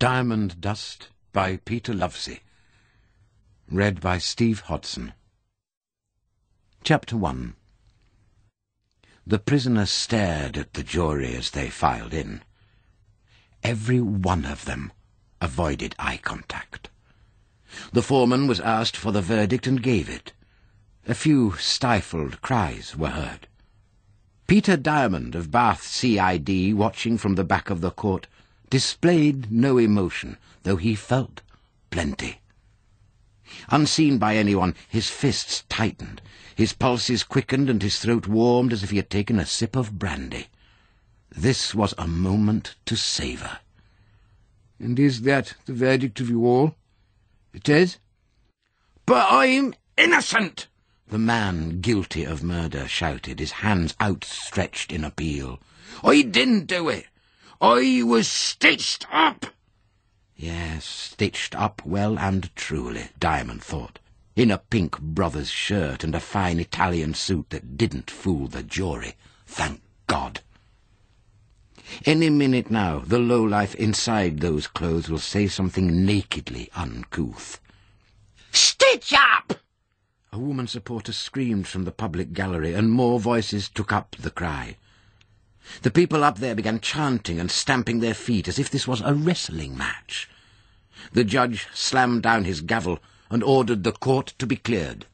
Diamond Dust by Peter Lovesey. Read by Steve Hodson. Chapter 1. The prisoner stared at the jury as they filed in. Every one of them avoided eye contact. The foreman was asked for the verdict and gave it. A few stifled cries were heard. Peter Diamond of Bath CID, watching from the back of the court, displayed no emotion, though he felt plenty. Unseen by anyone, his fists tightened, his pulses quickened, and his throat warmed as if he had taken a sip of brandy. This was a moment to savour. "And is that the verdict of you all?" "It is." "But I'm innocent!" the man guilty of murder shouted, his hands outstretched in appeal. "I didn't do it. I was stitched up." Yes, stitched up well and truly, Diamond thought, in a pink brother's shirt and a fine Italian suit that didn't fool the jury, thank God. Any minute now, the lowlife inside those clothes will say something nakedly uncouth. "Stitch up!" A woman supporter screamed from the public gallery, and more voices took up the cry. The people up there began chanting and stamping their feet as if this was a wrestling match. The judge slammed down his gavel and ordered the court to be cleared.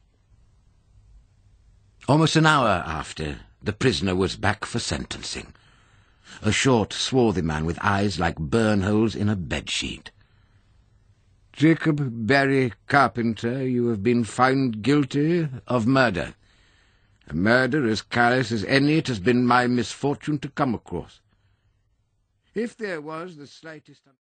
Almost an hour after, the prisoner was back for sentencing. A short, swarthy man with eyes like burn-holes in a bedsheet. "Jacob Barry Carpenter, you have been found guilty of murder. A murder as callous as any it has been my misfortune to come across. If there was the slightest..."